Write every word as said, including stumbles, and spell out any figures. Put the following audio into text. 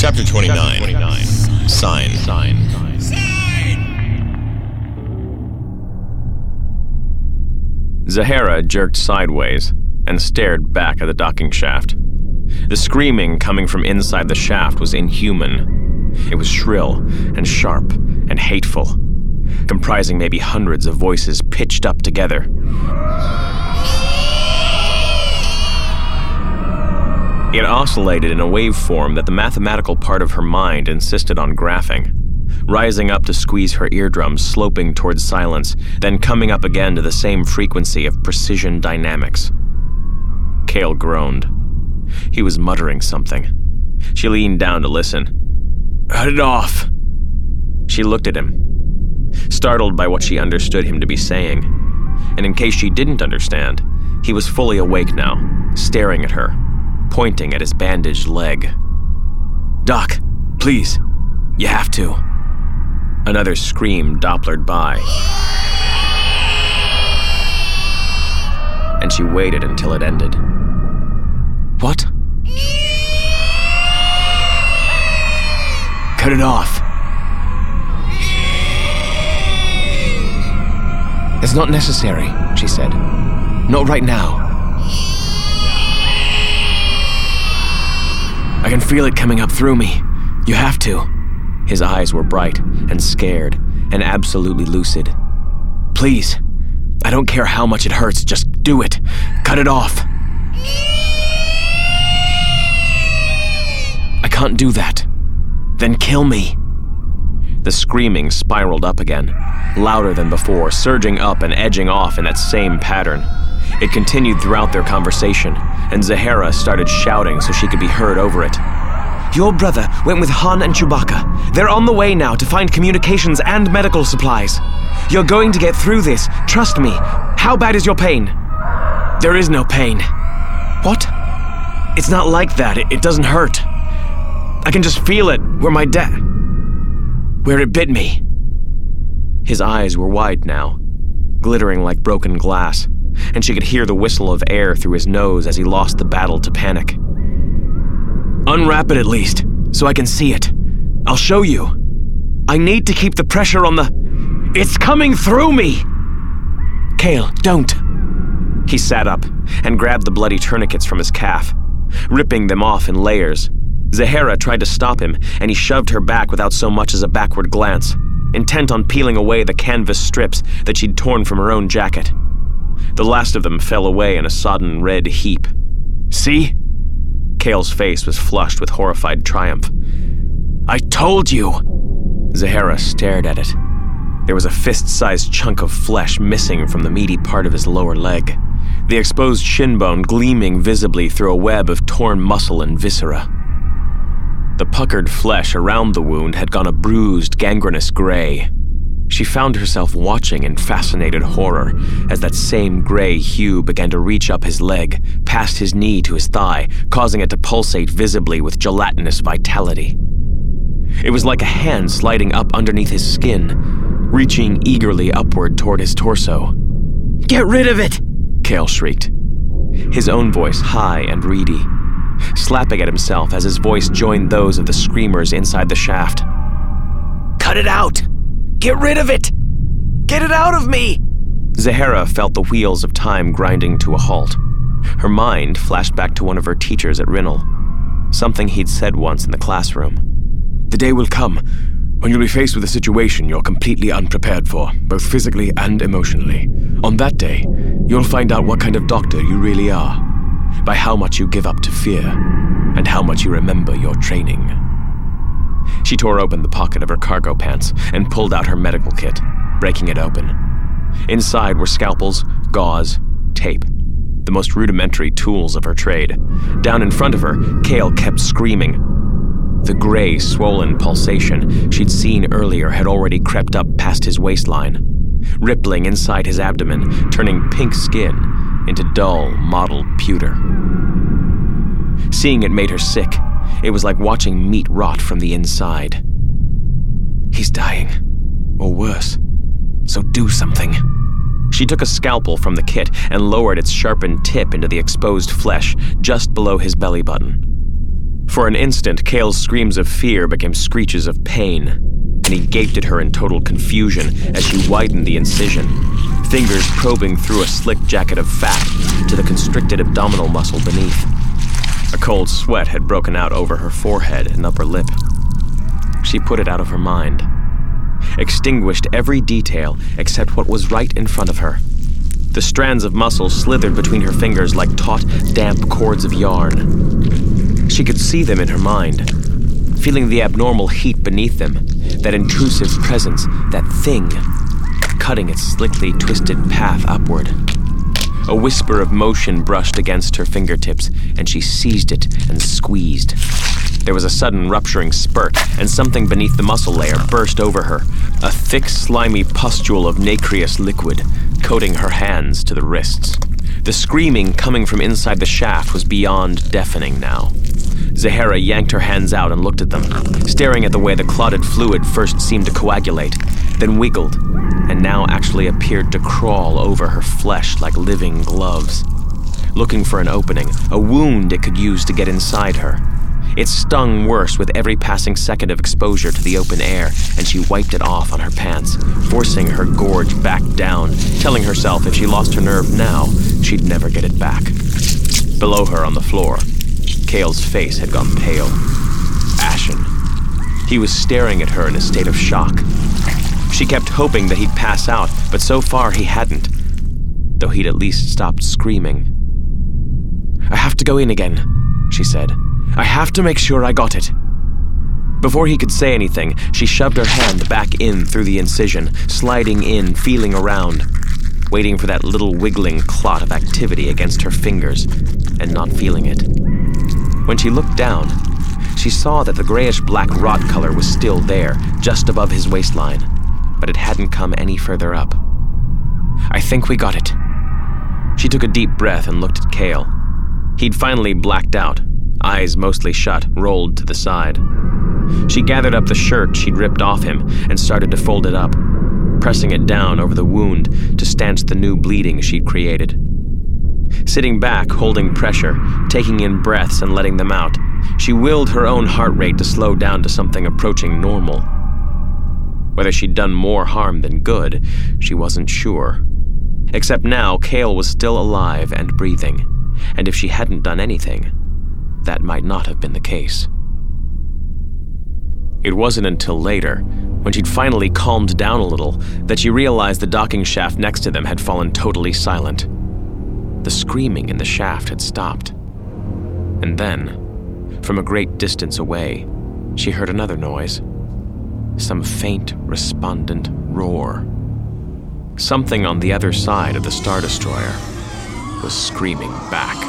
Chapter twenty-nine. Sign. Sign. Zahara jerked sideways and stared back at the docking shaft. The screaming coming from inside the shaft was inhuman. It was shrill and sharp and hateful, comprising maybe hundreds of voices pitched up together. It oscillated in a waveform that the mathematical part of her mind insisted on graphing, rising up to squeeze her eardrums, sloping towards silence, then coming up again to the same frequency of precision dynamics. Cale groaned. He was muttering something. She leaned down to listen. "Cut it off!" She looked at him, startled by what she understood him to be saying. And in case she didn't understand, he was fully awake now, staring at her, pointing at his bandaged leg. "Doc, please, you have to." Another scream Dopplered by, and she waited until it ended. "What?" "Cut it off." "It's not necessary," she said. "Not right now. I can feel it coming up through me. You have to." His eyes were bright and scared and absolutely lucid. "Please, I don't care how much it hurts, just do it. Cut it off." "I can't do that." "Then kill me." The screaming spiraled up again, louder than before, surging up and edging off in that same pattern. It continued throughout their conversation, and Zahara started shouting so she could be heard over it. "Your brother went with Han and Chewbacca. They're on the way now to find communications and medical supplies. You're going to get through this, trust me. How bad is your pain?" "There is no pain." "What?" "It's not like that. It, it doesn't hurt. I can just feel it where my dad... where it bit me." His eyes were wide now, glittering like broken glass, and she could hear the whistle of air through his nose as he lost the battle to panic. "Unwrap it at least, so I can see it. I'll show you. I need to keep the pressure on the... It's coming through me!" "Cale, don't." He sat up and grabbed the bloody tourniquets from his calf, ripping them off in layers. Zahara tried to stop him, and he shoved her back without so much as a backward glance, intent on peeling away the canvas strips that she'd torn from her own jacket. The last of them fell away in a sodden red heap. "See?" Cale's face was flushed with horrified triumph. "I told you!" Zahara stared at it. There was a fist-sized chunk of flesh missing from the meaty part of his lower leg, the exposed shin bone gleaming visibly through a web of torn muscle and viscera. The puckered flesh around the wound had gone a bruised, gangrenous gray. She found herself watching in fascinated horror as that same gray hue began to reach up his leg, past his knee to his thigh, causing it to pulsate visibly with gelatinous vitality. It was like a hand sliding up underneath his skin, reaching eagerly upward toward his torso. "Get rid of it!" Cale shrieked, his own voice high and reedy, slapping at himself as his voice joined those of the screamers inside the shaft. "Cut it out! Get rid of it! Get it out of me!" Zahara felt the wheels of time grinding to a halt. Her mind flashed back to one of her teachers at Rinnell, something he'd said once in the classroom. "The day will come when you'll be faced with a situation you're completely unprepared for, both physically and emotionally. On that day, you'll find out what kind of doctor you really are, by how much you give up to fear, and how much you remember your training." She tore open the pocket of her cargo pants and pulled out her medical kit, breaking it open. Inside were scalpels, gauze, tape, the most rudimentary tools of her trade. Down in front of her, Cale kept screaming. The gray, swollen pulsation she'd seen earlier had already crept up past his waistline, rippling inside his abdomen, turning pink skin into dull, mottled pewter. Seeing it made her sick. It was like watching meat rot from the inside. "He's dying. Or worse. So do something." She took a scalpel from the kit and lowered its sharpened tip into the exposed flesh just below his belly button. For an instant, Cale's screams of fear became screeches of pain, and he gaped at her in total confusion as she widened the incision, fingers probing through a slick jacket of fat to the constricted abdominal muscle beneath. A cold sweat had broken out over her forehead and upper lip. She put it out of her mind, extinguished every detail except what was right in front of her. The strands of muscle slithered between her fingers like taut, damp cords of yarn. She could see them in her mind, feeling the abnormal heat beneath them, that intrusive presence, that thing, cutting its slickly twisted path upward. A whisper of motion brushed against her fingertips, and she seized it and squeezed. There was a sudden rupturing spurt, and something beneath the muscle layer burst over her, a thick, slimy pustule of nacreous liquid, coating her hands to the wrists. The screaming coming from inside the shaft was beyond deafening now. Zahara yanked her hands out and looked at them, staring at the way the clotted fluid first seemed to coagulate, then wiggled, and now actually appeared to crawl over her flesh like living gloves. Looking for an opening, a wound it could use to get inside her. It stung worse with every passing second of exposure to the open air, and she wiped it off on her pants, forcing her gorge back down, telling herself if she lost her nerve now, she'd never get it back. Below her on the floor, Cale's face had gone pale, ashen. He was staring at her in a state of shock. She kept hoping that he'd pass out, but so far he hadn't, though he'd at least stopped screaming. "I have to go in again," she said. "I have to make sure I got it." Before he could say anything, she shoved her hand back in through the incision, sliding in, feeling around, waiting for that little wiggling clot of activity against her fingers, and not feeling it. When she looked down, she saw that the grayish-black rot color was still there, just above his waistline, but it hadn't come any further up. "I think we got it." She took a deep breath and looked at Cale. He'd finally blacked out, eyes mostly shut, rolled to the side. She gathered up the shirt she'd ripped off him and started to fold it up, pressing it down over the wound to stanch the new bleeding she'd created. Sitting back, holding pressure, taking in breaths and letting them out, she willed her own heart rate to slow down to something approaching normal. Whether she'd done more harm than good, she wasn't sure. Except now, Cale was still alive and breathing, and if she hadn't done anything, that might not have been the case. It wasn't until later, when she'd finally calmed down a little, that she realized the docking shaft next to them had fallen totally silent. The screaming in the shaft had stopped. And then, from a great distance away, she heard another noise. Some faint, respondent roar. Something on the other side of the Star Destroyer was screaming back.